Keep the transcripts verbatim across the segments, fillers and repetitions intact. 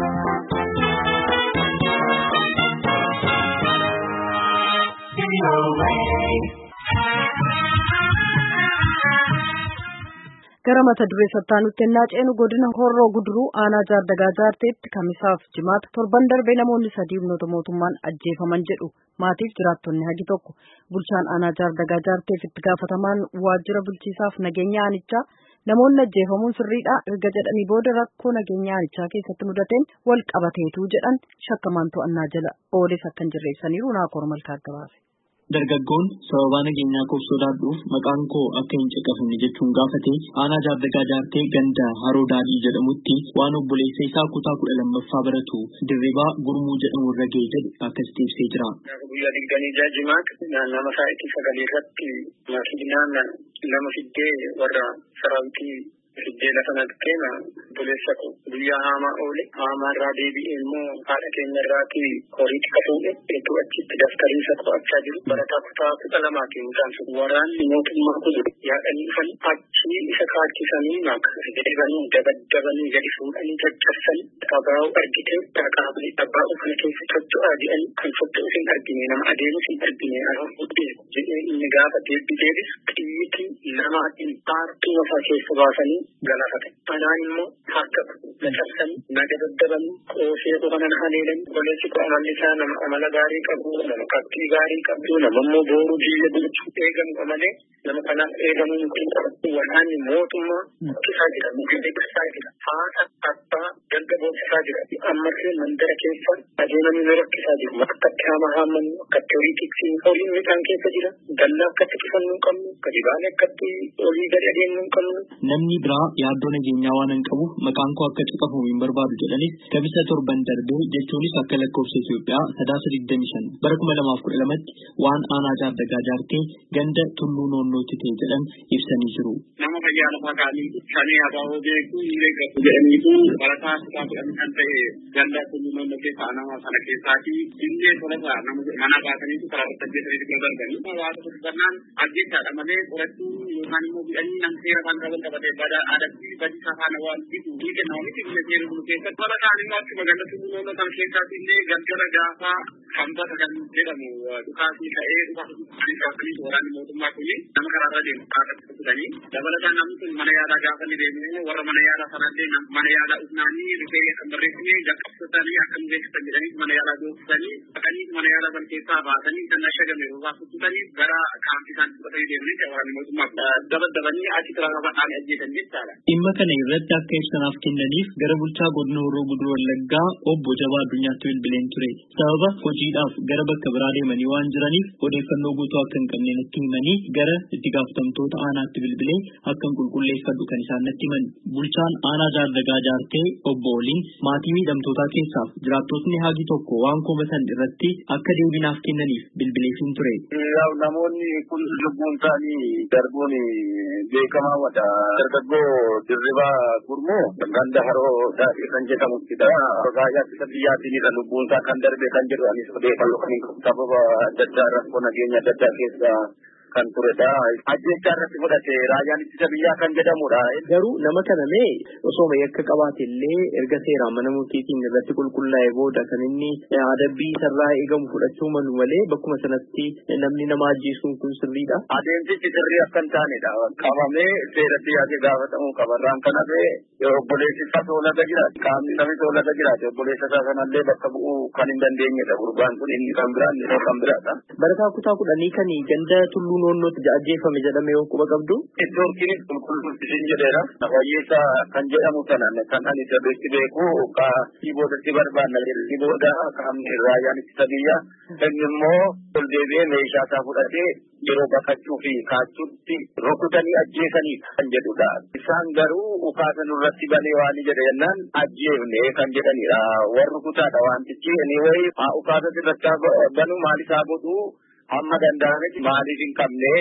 Gara mata duree sattaanutti ennaa ceenu godina Horroo Guduruu aanaa Jaardagaa Jaarteetti kamisaaf jimaata torban darbee namoonni sadii humnoota mootummaan ajjeefaman jedhu maatiif jiraattonni hagi tokko. Bulchaan aanaa Jaardagaa Jaarteef itti gaafatamaan waajjira bulchiisaaf nageenya aanichaa namoonni ajjeefamuun sirriidha erga jedhanii booda rakkoo nageenya aanichaa keessatti mudateen wal qabateetu jedhan shakkamaan to'annaa jala ooles akkan jirreessaniiru Naakoor Malkaa gabaase. Dargaggoon sababa nageenyaa koof sodaadhuuf maqaan koo akka hin caqafamne jechuun gaafate aanaa Jaardagaa Jaartee ganda Haroo Daadhii jedhamutti waan obboleessa isaa kutaa kudha lammaffaa baratu Dirribaa Gurmuu jedhamu irra ga'e jedhe akkas ibsee jira. Guyyaa digdamii ja'a jimaata naannama sa'aatii sagalee irratti makiinaan lama fiddee warra saraawitii fiddee lafa naqxeena obboleessa koo guyyaa haamaa oole haamaa irraa deebi'ee immoo haadha keenya irraati horiitti kafuudhe eetuu achitti daftariisa qo'achaa jiru barataa kutaa kudha lamaati mucaan sun waraanni mootummaa kun yaadanii dhufan achii isa kaachisanii maka deebanii dabaddabanii gadi fuudhanii caccabsanii dhabaa'uu argitee dhaqaabanii dhabaa'uu kana keessa socho'aa jedhanii kan socho'us hin argine nama adeemus hin argine araan fuudhee jedhee inni gaafa deebbiseefis xiyyitii lamaatiin paartuu masaa keessa baasanii galafate. Anaan immoo harka caccabsanii na dabaddabanii qoosee qofanan haleelanii obboleessi koo amalli isaa nama amala gaarii qabu nama qabxii gaarii qabdu nama immoo booruu biyya bulchuu eegamu malee nama kanaaf eegamuun kun waraanni mootummaa mukkisaa jira mukkisaa jira haadha abbaa dalga boonsisaa jira ammallee mandara keessa adeemanii nu rakkisaa jiru akkatti haama haamannu akkatti horii tiksii horiin midhaan keessa jira dallaa akkatti cufannuu hin qabnu gadi baanee akkatti olii gadi adeemnuu hin qabnu. Namni biraa yaaddoo nageenyaa waan hin qabuuf maqaan koo akka caqafamu hin barbaadu jedhanis kamisa torban darbee jechuunis akka lakkoofsa Itoophiyaa sadaasa digdamii shan bara kuma lamaaf kudha lamatti waan aanaa Jaardagaa Jaartee ganda Tulluu Noonnootti ta'e jedhan ibsanii jiru. Nama fayyaa lafaa kaanii shanii abaaboo beekuu hin eeggatu jedhaniitu barataa kutaa kudhan kan ta'e ganda Tulluu Noonnoo keessaa nama sana keessaati illee tolasaa mana baataniitu karaa tajjeesanii dhibba darbanii hawaasa turbannaan ajjeechaadha malee qorachuu yookaan immoo bidhanii nam seera kan qaban qabatee badaa aadatti badii safaana waan bitu dhiiga namoonni biyya seera bulu keessatti bara kaan immoo akkuma ganda Tulluu Noonnoo kan keessaatti illee galgala gaafaa hambata kan jedhamu dhukaasii ka'ee dhukaasii kaasanii waraanni mootummaa kuni nama karaarra deemu kaasatti fudhatanii dabalataan namni sun mana yaalaa gaafa ni deemu warra mana yaalaa sanallee mana yaalaa ufnaanii rifeerii kan barreessanii jalqabsatanii akka nu beeksisan jedhanii mana yaalaa dooksisanii dhaqanii mana yaalaa san keessaa baasanii kan ashagame roobaa futtanii gara kaampii isaan fudhatanii deemanii waraanni mootummaa dabaddabanii achi tiraaraa badhaanii ajjeesan jechaadha. Dhimma kana irratti akka ibsanaaf kennaniif gara bulchaa godina Horroo Guduruu Wallaggaa obbo Jabaa Addunyaatti bilbileen ture. Sababa hojiidhaaf gara bakka biraa deemanii waan jiraniif odeeffannoo guutuu akka hin qabne natti himanii gara itti gaafatamtoota aanaatti bilbilee akkan qulqulleeffadhu kan isaan natti himan. Bulchaan aanaa Jaardagaa Jaartee obbo Oliin maatii miidhamtootaa keessaaf jiraattotni hagi tokko waan komatan irratti akka deebinaaf kennaniif bilbileefin ture. Namoonni kun lubbuun isaanii darbuun beekamaa wadha. Dargaggoo Dirribaa Gurmuu ganda Haroo Daadhii kan jedhamuttidha. Raayyaa ittisa biyyaatiin irra lubbuun isaa kan darbe kan jedhu anis odeeffannoo kan hin qabu sababa adda addaa rakkoo nageenya adda addaa keessa kan turedha. Ajjeechaa irratti fudhate raayyaan ittisa biyyaa kan jedhamudha. Garuu nama kana mee osoo yakka qabaate illee erga seeraan mana murtiitiin irratti qulqullaa'ee booda kan inni adabbii sarraa eegamu fudhachuu malu malee bakkuma sanatti namni nama ajjeesuun kun sirriidha. Adeemsichi sirrii akka hin taanedha. Qabamee seeratti yaadee gaafatamuu qaba. Irraan kan hafe obboleessi isaa soolata jiraate qaamni namni soolata jiraate obboleessa isaa sanallee bakka bu'uu kan hin dandeenyedha. Gurbaan kun inni kan biraan inni kan biraadha. Barataa kutaa kudhanii kan ganda Tulluu Noonnootti ajjeefame jedhamee yoo quba qabdu. Iddoon kunis qulqulluutiin jedheera. Wayyeessaa kan jedhamu sanan kan ani sirriitti beeku kaasii boodatti barbaanna jedhanii booda qaamni raayyaan ittisa biyyaa inni immoo ol deebi'ee meeshaa isaa fudhatee yeroo baqachuu fi kaachuutti rukutanii ajjeesanii kan jedhudha. Isaan garuu ukaasa nurratti banee waan jedhe jennaan ajjeefne kan jedhanidha. Warri rukutaadha wantichi inni wayi ukaasa irratti banuu maal isaa godhu hamma danda'ametti maaliif hin qabne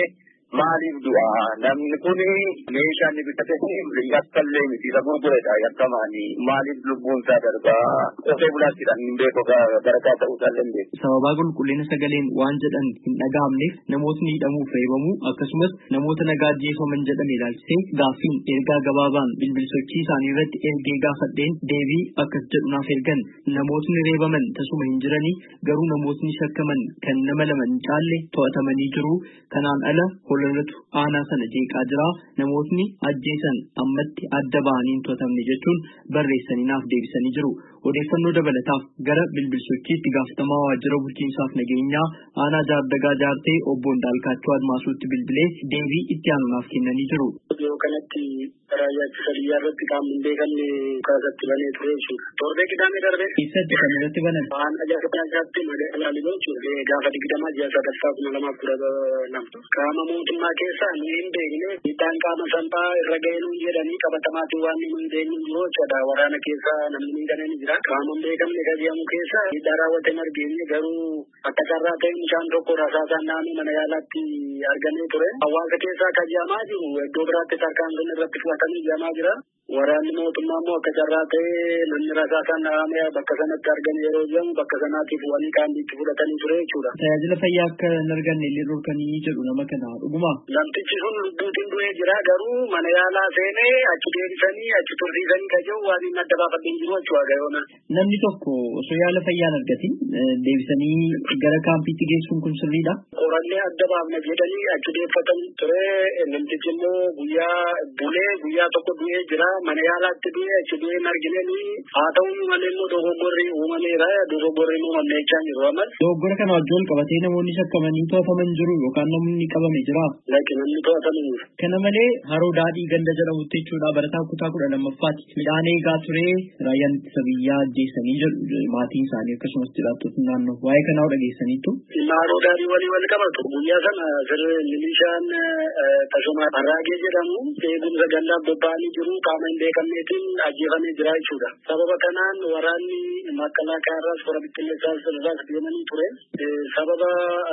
maaliif du'a namni kun meeshaan ni bitate yakkallee miti isa gurguredha yakkamaani maaliif lubbuun isaa darbaa qotee bulaattiidhaan hin beeku barakaa ta'uu isaallee hin beeku. Sababaa qulqullina sagaleen waan jedhan hin dhaga'amneef namootni hidhamuuf reebamuu akkasumas namoota nagaa ajjeefaman jedhame ilaalchisee gaaffiin ergaa gabaabaan bilbilsochii isaanii irratti ergee gaafadheen deebii akkas jedhu naaf ergan namootni reebaman tasuma hin jiranii garuu namootni shakkaman kan nama lama hin caalle to'atamanii jiru kanaan ala hololatu aanaa sana jeeqaa jira namootni ajjeesan ammatti adda ba'anii hin to'atamne jechuun barreessanii naaf deebisanii jiru. Odeeffannoo dabalataaf gara bilbilsochiitti gaafatamaa waajjira bulchiinsaaf nageenyaa aanaa jaardagaa jaartee obbo Ndaalkaachoo Admaasuutti bilbilee deebii itti aanu naaf kennanii jiru. Yoo kanatti raayyaa ittisa biyyaa irratti qaamni hin beekamne kaasatti banee ture jechuudha. Torbee qidaamee darbe. Eessatti kan irratti banan? Aanaa jaardagaa jaartee magaalaa Liboo jechuudha. Gaafa digdamaa ji'a sadaffaa kuma lamaaf kudha lama. Qaama mootummaa keessaa nu hin beekne miidhaan qaama salphaa irra ga'ee nuun jedhanii qabatamaatiin waan nu hin beekne jiru jechuudha. Waraana keessaa namni miidhamee ni jira. Qaama hin beekamne qabiyamu keessaa miidhaa raawwate argeenye garuu akka carraa ta'e bishaan tokko rasaasaan naannoo mana yaalaatti argamee ture. Hawaasa keessaa qabiyamaa jiru iddoo biraatti tarkaanfiin irratti fudhatamee jamaa jira. Waraanni mootummaa immoo akka carraa ta'e namni rasaasaan naannoo bakka sanatti argame yeroo jedhamu bakka sanaatiif wanii qaamniitti fudhatanii ture jechuudha. Tajaajila fayyaa akka hin arganne illee dhorkanii jedhu nama kana dhuguma. Namtichi sun lubbuutiin du'ee jira garuu mana yaalaa seenee achi deebisanii achi tursiisanii kan jiru waan hin adda baafadhee jiru jechuudha gayoona. Namni tokko osoo yaala fayyaa hin argatin deebisanii gara kaampiitti geessuun kun sirriidha. Qorannee adda baafna jedhanii achi deeffatan ture namtichi immoo guyyaa bulee guyyaa tokko du'ee jira. Mana yaalaatti du'e achi du'e hin argineen haa ta'u malee immoo dogoggorri uumameera dogoggorri uumamee jechaa jiru amal. Dogoggora kana wajjin qabatee namoonni shakkamanii to'ataman jiru yookaan namni qabame jira. Laakiin namni to'ataman jiru. Kana malee haroo daadhii ganda jedhamutti jechuudha barataa kutaa kudha lammaffaatti midhaan eegaa ture raayyaan ittisa biyyaa ajjeessanii jedhu maatiin isaanii akkasumas jiraattonni naannoo waa'ee kanaa dhageessaniitu. Haroo daadhii walii wal qabatu guyyaa sana siree milishaan Tashomaa Arraagee jedhamu eegumsa gandaaf bobba'anii jiru qaama hin beekamneetiin ajjeefamee jira jechuudha. Sababa kanaan waraanni makalaakaa irraas fora bittinneessaas irraas deemanii ture. Sababa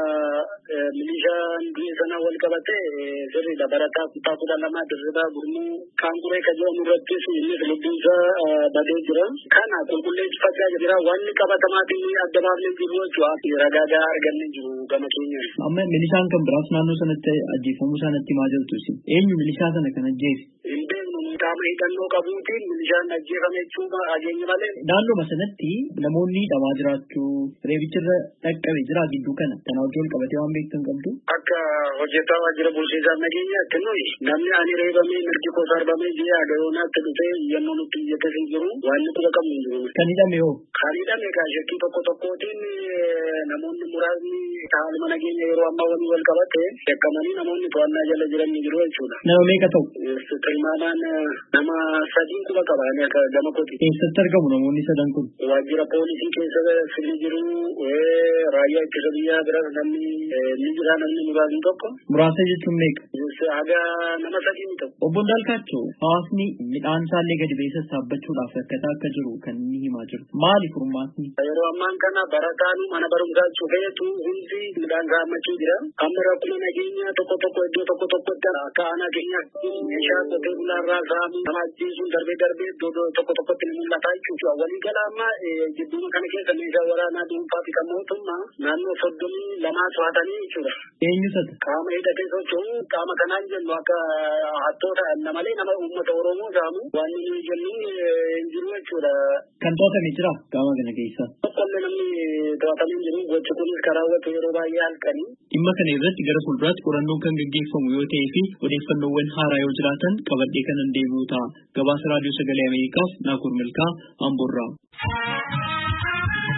milishaan du'e sana wal qabate sirriidha barataa kutaa kudha lamaa dirribaa gurmuu kaanquree kan jedhamu irrattis innis lubbuunsaa badee jira. Kana qulqulleeffachaa jira wanni qabatamaatiin adda baafnee jiru jechuudha. Ragaagaa argannee jiru gama keenya. Amma milishaan kan biraas naannoo sanatti ajjeefamuu isaanitti maal jettu isin? Eenyu milishaa sana kan ajjeese? Hin beeknu qaama hidhannoo qabuutiin milishaan ajjeefame jechuudha ajeenya malee. Naannoo sanatti namoonni hidhamaa jiraachuu reebicharra dhaqqabe jira gidduu kana kana wajjin qabatee waan beektan qabdu. Akka hojjetaa waajjira bulchiinsaa nageenyaatti nuyi namni ani reebamee mirgi koo sarbamee ji'a gayoonaatti dhufee yemmuu nutti iyyatee jiru waan nuti qaqqabnu hin jiru. Kan hidhame hoo? Kan hidhame kan shakkii tokko tokkootiin namoonni muraasni haaluma nageenya yeroo ammaa waliin wal qabate shakkamanii namoonni to'annaa jala jiran ni jiru jechuudha. Nama meeqa ta'u? Tilmaamaan nama sadii quba qabaanii akka gama kooti. Eessatti argamu namoonni sadan kun? Waajjira poolisii keessa sirni jiru raayyaa ittisa biyyaa bira namni ni jira namni muraasni tokko. Muraasa jechuun meeqa? Haga nama sadii ni ta'u. Obbo Ndaalkaachoo hawaasni midhaan isaallee gadi ba'ee sassaabachuudhaaf rakkataa akka jiru kan inni himaa jiru. Maali furmaatni? Yeroo ammaan kana barataan mana barumsaa cufeetu hundi midhaan gaammachuu jira. Amma rakkoo nageenyaa tokko tokko iddoo tokko tokkotti akka aanaa keenyaatti meeshaa qotee bulaarraa saamu nama ajjeesuun darbee darbee iddoo tokko tokkotti ni mul'ata jechuudha. Walii gala amma jidduma kana keessa meeshaa waraanaa dhuunfaa fi kan mootummaa naannoo soddomii lamaa to'atanii jechuudha. Eenyu sata? Qaama hidhatee socho'u qaama kanaan jennu akka hattoota malee nama uummata Oromoo saamu waan nuyi jennu hin jiru jechuudha. Kan to'atame jira qaama kana keessa. Tokkollee namni to'atamee jiru gochi kunis karaawwatu yeroo baay'ee halkanii. Dhimma kana irratti gara fuulduraatti qorannoon kan gaggeeffamu yoo ta'ee fi odeeffannoowwan haaraa yoo jiraatan qabadhee kanan deebi'u ta'a. Gabaasa raadiyoo sagalee Ameerikaaf Naakur Milkaa Amboorraa.